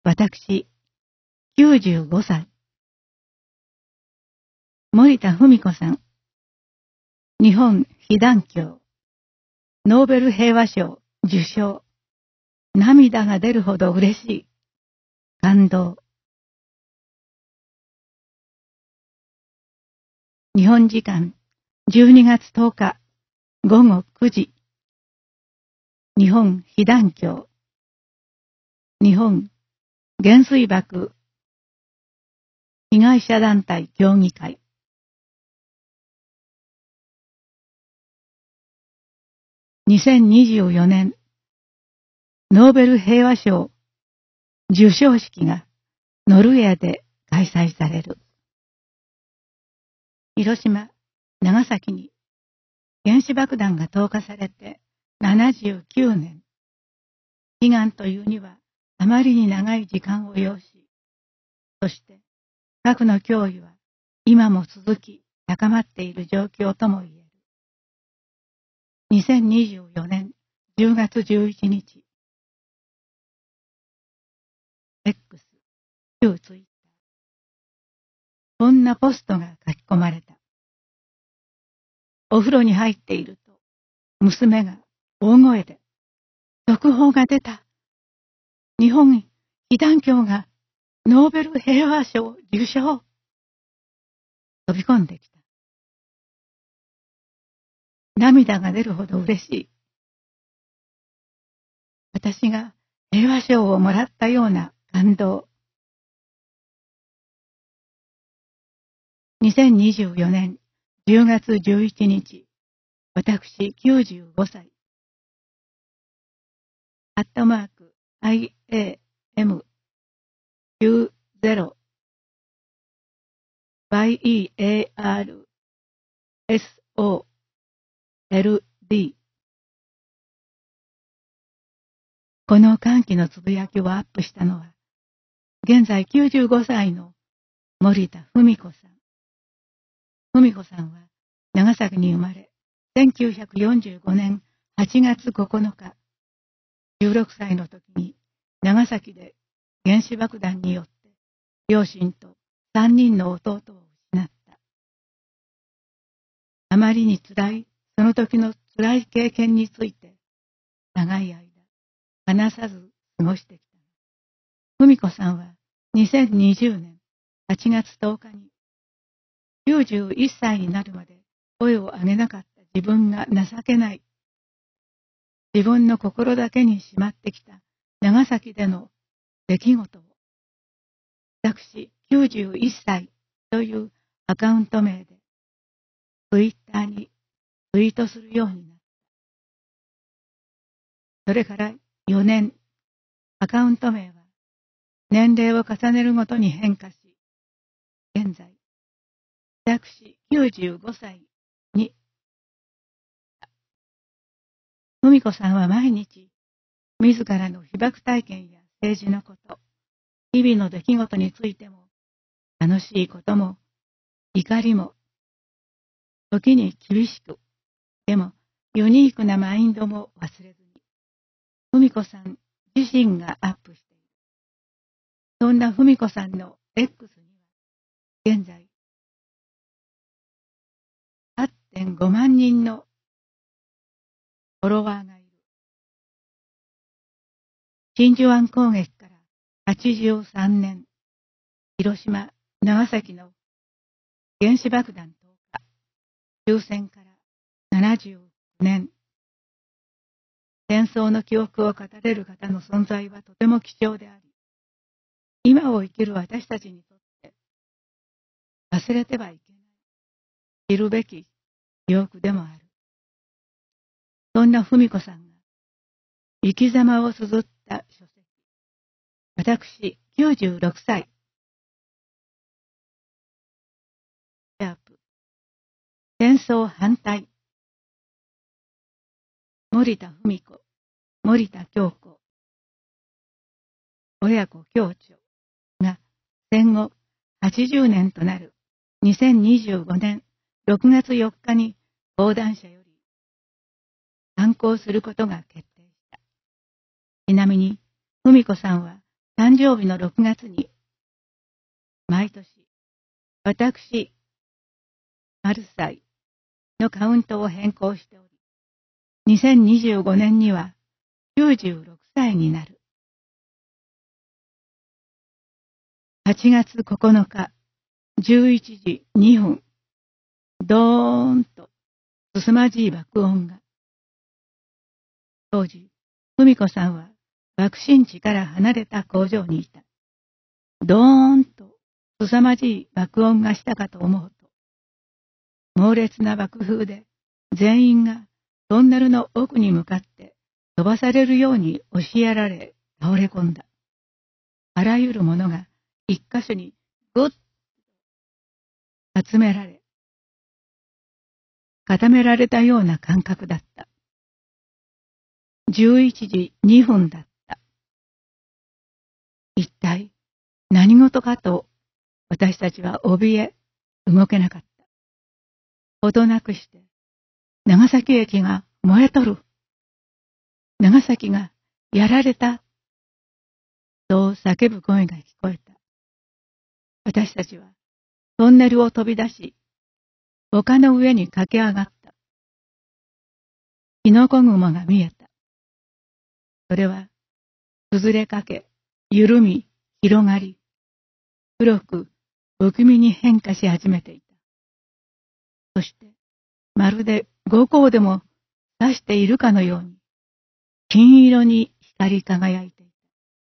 私、95歳。森田文子さん。日本被団協。ノーベル平和賞受賞。涙が出るほど嬉しい。感動。日本時間12月10日午後9時。日本被団協。日本原水爆被害者団体協議会。2024年ノーベル平和賞授賞式がノルウェーで開催される。広島、長崎に原子爆弾が投下されて79年。悲願というにはあまりに長い時間を要し、そして核の脅威は今も続き高まっている状況とも言える。2024年10月11日、X、旧ツイッター。こんなポストが書き込まれた。お風呂に入っていると、娘が大声で、続報が出た。日本被団協がノーベル平和賞受賞。飛び込んできた。涙が出るほど嬉しい。私が平和賞をもらったような感動。2024年10月11日、私95歳。@IAM90 YEARSOLD。この歓喜のつぶやきをアップしたのは、現在95歳の森田文子さん。文子さんは長崎に生まれ、1945年8月9日、16歳の時に長崎で原子爆弾によって両親と3人の弟を失った。あまりに辛い、その時の辛い経験について、長い間、話さず過ごしてきた。文子さんは2020年8月10日に、91歳になるまで声を上げなかった自分が情けない。自分の心だけにしまってきた長崎での出来事を、私91歳というアカウント名で、ツイッターにツイートするようになった。それから4年、アカウント名は年齢を重ねるごとに変化し、現在、私95歳に、文子さんは毎日、自らの被爆体験や政治のこと、日々の出来事についても、楽しいことも、怒りも、時に厳しく、でもユニークなマインドも忘れずに、文子さん自身がアップしている。そんな文子さんの X には、現在、8.5 万人のフォロワーがいる。真珠湾攻撃から83年、広島、長崎の原子爆弾投下、終戦から79年、戦争の記憶を語れる方の存在はとても貴重であり、今を生きる私たちにとって忘れてはいけない、知るべき記憶でもある。そんな文子さんが生き様を綴った書籍、私96歳、シャープ、戦争反対、森田文子、森田京子、親子共著が戦後80年となる2025年6月4日に講談社より刊行することが決定した。ちなみに、文子さんは誕生日の6月に、毎年、私、丸歳のカウントを変更しており、2025年には96歳になる。8月9日、11時2分、ドーンと凄まじい爆音が。当時、文子さんは爆心地から離れた工場にいた。ドーンと凄まじい爆音がしたかと思うと、猛烈な爆風で全員がトンネルの奥に向かって飛ばされるように押しやられ倒れ込んだ。あらゆるものが一箇所にぐっと集められ、固められたような感覚だった。11時2分だった。一体何事かと私たちは怯え動けなかった。ほどなくして長崎駅が燃えとる。長崎がやられた。と叫ぶ声が聞こえた。私たちはトンネルを飛び出し、丘の上に駆け上がった。キノコ雲が見えた。それは崩れかけ、緩み、広がり、黒く不気味に変化し始めていた。そして、まるで五光でも指しているかのように、金色に光り輝いていた。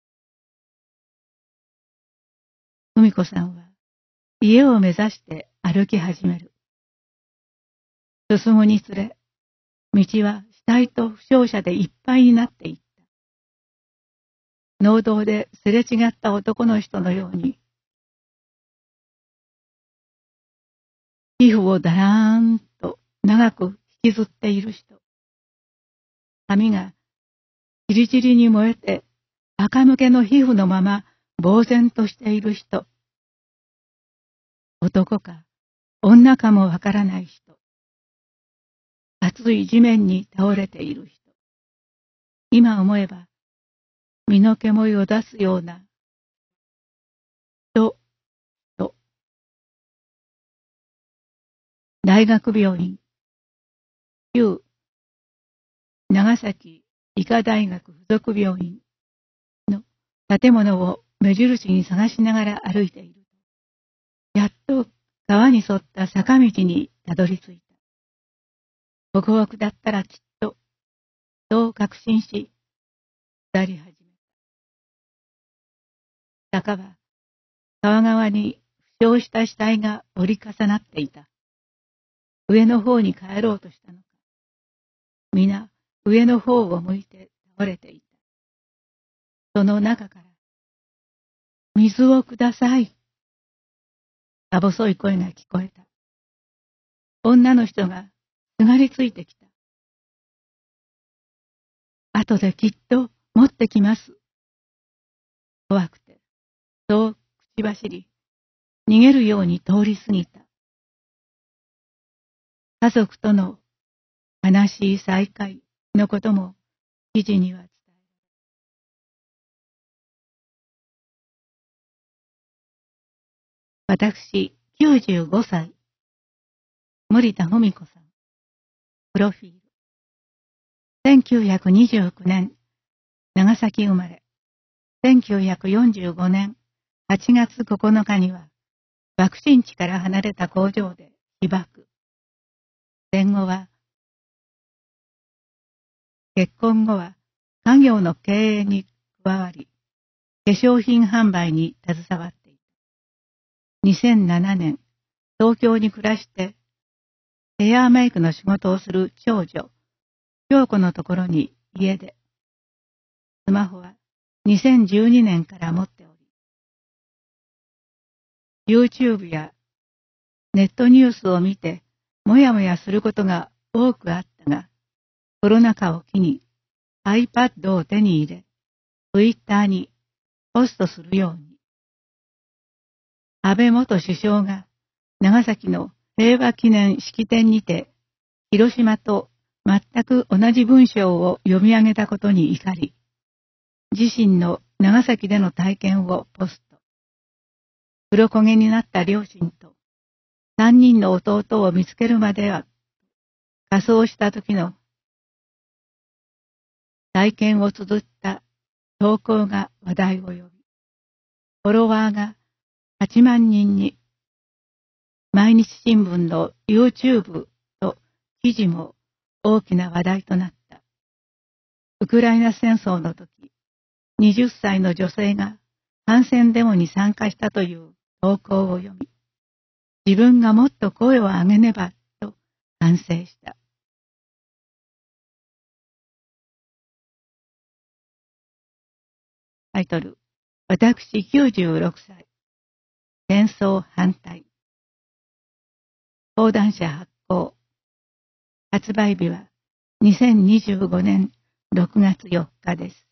文子さんは家を目指して歩き始める。進むにつれ、道は死体と負傷者でいっぱいになっていった。農道ですれ違った男の人のように、皮膚をだらーんと長く引きずっている人。髪がチリチリに燃えて垢抜けの皮膚のまま呆然としている人。男か女かもわからない人。熱い地面に倒れている人。今思えば身の煙を出すような人。大学病院、旧長崎医科大学附属病院の建物を目印に探しながら歩いている。やっと川に沿った坂道にたどり着いた。ホクホクだったらきっと、そう確信し、下り始めた。坂は川側に負傷した死体が折り重なっていた。上の方に帰ろうとしたのか。皆上の方を向いて倒れていた。その中から、水をください。か細い声が聞こえた。女の人がすがりついてきた。後できっと持ってきます。怖くて、そう口走り、逃げるように通り過ぎた。家族との悲しい再会のことも記事には伝える。私、95歳。森田文子さん。プロフィール。1929年、長崎生まれ。1945年8月9日には、爆心地から離れた工場で被爆。戦後は、結婚後は家業の経営に加わり、化粧品販売に携わっていた。2007年、東京に暮らして、ヘアメイクの仕事をする長女、京子のところに家で、スマホは2012年から持っており、YouTube やネットニュースを見て、もやもやすることが多くあったが、コロナ禍を機に iPad を手に入れ、Twitter にポストするように。安倍元首相が長崎の平和記念式典にて、広島と全く同じ文章を読み上げたことに怒り、自身の長崎での体験をポスト。黒焦げになった両親と3人の弟を見つけるまでは仮装した時の体験を綴った投稿が話題を呼び、フォロワーが8万人に、毎日新聞の YouTube と記事も大きな話題となった。ウクライナ戦争の時、20歳の女性が反戦デモに参加したという投稿を読み、自分がもっと声を上げねばと反省した。タイトル、私96歳、戦争反対。講談社発行。発売日は2025年6月4日です。